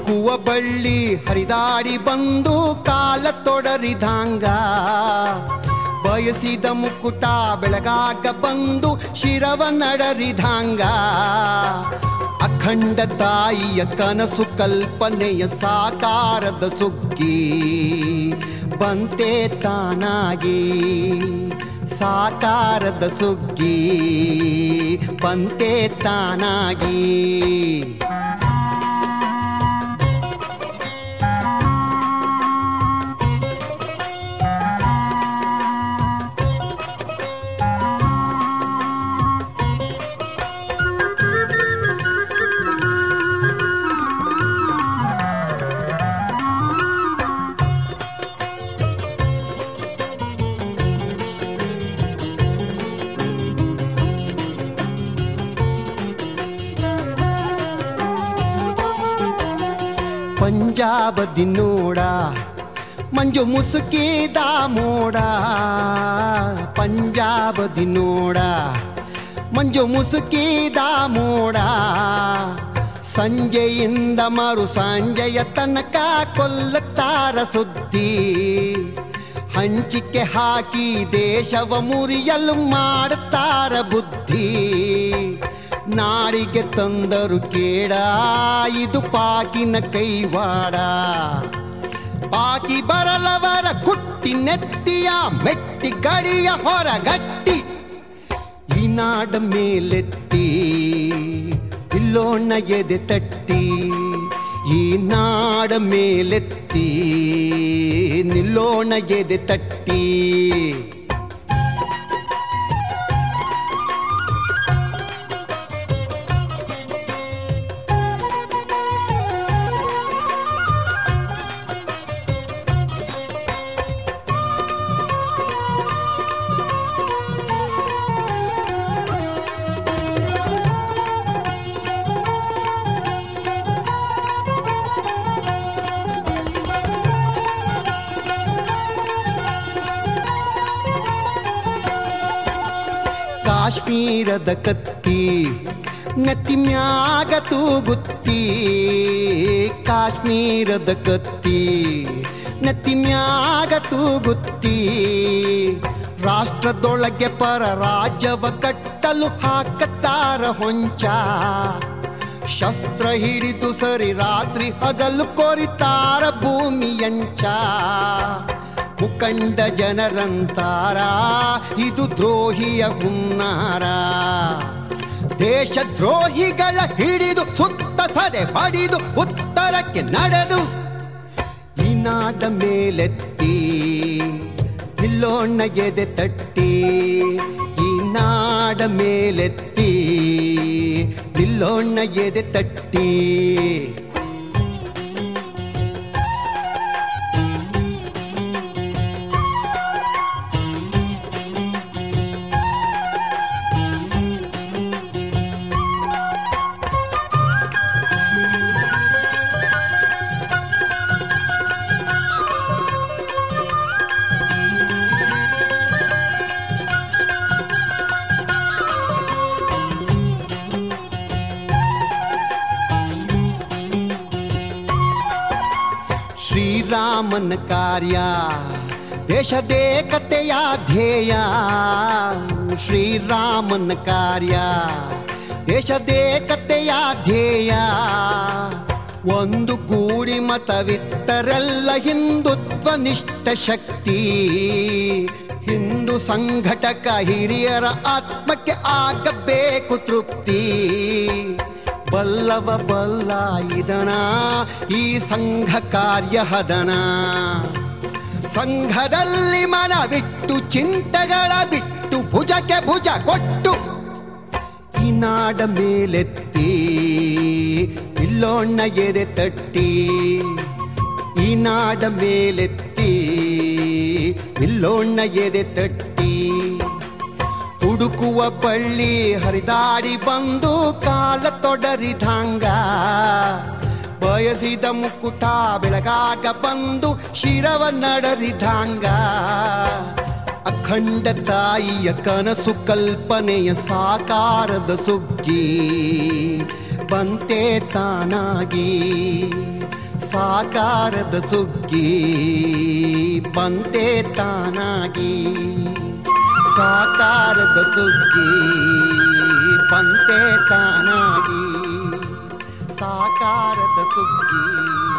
ಹುಡುಕುವ ಬಳ್ಳಿ ಹರಿದಾಡಿ ಬಂದು ಕಾಲ ತೊಡರಿದಾಂಗ, ಬಯಸಿದ ಮುಕುಟ ಬೆಳಗಾಗ ಬಂದು ಶಿರವ ನಡರಿದಾಂಗ. ಅಖಂಡ ತಾಯಿಯ ಕನಸು ಕಲ್ಪನೆಯ ಸಾಕಾರದ ಸುಗ್ಗಿ ಬಂತೆ ತಾನಾಗಿ, ಸಾಕಾರದ ಸುಗ್ಗಿ ಬಂತೆ ತಾನಾಗಿ. ಪಂಜಾಬದಿ ನೋಡ ಮಂಜು ಮುಸುಕಿದ ಮೋಡ, ಪಂಜಾಬದಿ ನೋಡ ಮಂಜು ಮುಸುಕಿದ ಮೋಡ. ಸಂಜೆಯಿಂದ ಮರು ಸಂಜೆಯ ತನಕ ಕೊಲ್ಲುತ್ತಾರ ಸುದ್ದಿ, ಹಂಚಿಕೆ ಹಾಕಿ ದೇಶವ ಮುರಿಯಲು ಮಾಡುತ್ತಾರ ಬುದ್ಧಿ. ನಾಡಿಗೆ ತಂದರು ಕೇಡ ಇದು ಪಾಕಿನ ಕೈವಾಡ, ಪಾಕಿ ಬರಲವರ ಕುಟ್ಟಿ ನೆತ್ತಿಯ ಮೆಟ್ಟಿ ಗಡಿಯ ಹೊರಗಟ್ಟಿ. ಈ ನಾಡ ಮೇಲೆತ್ತಿ ಇಲ್ಲೋಣ ಎದೆ ತಟ್ಟಿ, ಈ ನಾಡ ಮೇಲೆತ್ತಿ ನಿಲ್ಲೋಣ ಎದೆ ತಟ್ಟಿ. ಕಾಶ್ಮೀರದ ಕತ್ತಿ ನೆತ್ತಿ ಮ್ಯಾಗ ತೂಗುತ್ತಿ, ಕಾಶ್ಮೀರದ ಕತ್ತಿ ನೆತ್ತಿ ಮ್ಯಾಗ ತೂಗುತ್ತಿ. ರಾಷ್ಟ್ರದೊಳಗೆ ಪರ ರಾಜ್ಯವ ಕಟ್ಟಲು ಹಾಕತ್ತಾರ ಹೊಂಚ, ಶಸ್ತ್ರ ಹಿಡಿದು ಸರಿ ರಾತ್ರಿ ಹಗಲು ಕೊರಿತಾರ ಭೂಮಿಯಂಚ. ಮುಖಂಡ ಜನರಂತಾರ ಇದು ದ್ರೋಹಿಯ ಹುನ್ನಾರ, ದೇಶ ದ್ರೋಹಿಗಳ ಹಿಡಿದು ಸುತ್ತ ಸದೆ ಪಡಿದು ಉತ್ತರಕ್ಕೆ ನಡೆದು. ಈ ನಾಡ ಮೇಲೆತ್ತಿ ನಿಲ್ಲೋಣ ಎದೆ ತಟ್ಟಿ, ಈ ನಾಡ ಮೇಲೆತ್ತಿ ನಿಲ್ಲೋಣ ಎದೆ ತಟ್ಟಿ. ಶ್ರೀರಾಮನ ಕಾರ್ಯ ದೇಶದೇಕತೆಯ ಧ್ಯೇಯ, ಶ್ರೀರಾಮನ ಕಾರ್ಯ ದೇಶದೇಕತೆಯ ಧ್ಯೇಯ. ಒಂದು ಗೂಡಿ ಮತವಿತ್ತರೆಲ್ಲ ಹಿಂದುತ್ವ ನಿಷ್ಠ ಶಕ್ತಿ, ಹಿಂದೂ ಸಂಘಟಕ ಹಿರಿಯರ ಆತ್ಮಕ್ಕೆ ಆಗಬೇಕು ತೃಪ್ತಿ. ಬಲ್ಲವ ಬಲ್ಲ ಇದನ ಈ ಸಂಘ ಕಾರ್ಯ ಹದನ, ಸಂಘದಲ್ಲಿ ಮನವಿಟ್ಟು ಚಿಂತೆಗಳ ಬಿಟ್ಟು ಭುಜಕ್ಕೆ ಭುಜ ಕೊಟ್ಟು. ಈ ನಾಡ ಮೇಲೆತ್ತಿ ನಿಲ್ಲೋಣ ಎದೆ ತಟ್ಟಿ, ಈ ನಾಡ ಮೇಲೆತ್ತಿ ನಿಲ್ಲೋಣ ಎದೆ ತಟ್ಟಿ. ಹುಡುಕುವ ಬಳ್ಳಿ ಹರಿದಾಡಿ ಬಂದು ಕಾಲ ತೊಡರಿದಾಂಗ, ಬಯಸಿದ ಮುಕುಟ ಬೆಳಗಾಗ ಬಂದು ಶಿರವ ನಡರಿದಾಂಗ. ಅಖಂಡ ತಾಯಿಯ ಕನಸು ಕಲ್ಪನೆಯ ಸಾಕಾರದ ಸುಗ್ಗಿ ಬಂತೆ ತಾನಾಗಿ ಸಾಕಾರದ ಸುಗ್ಗಿ ಬಂತೆ ತಾನಾಗಿ ಸಾಕಾರದ ಸುಗ್ಗಿ ಬಂತೆ ತಾನಾಗಿ ಸಾಕಾರದ ಸುಗ್ಗಿ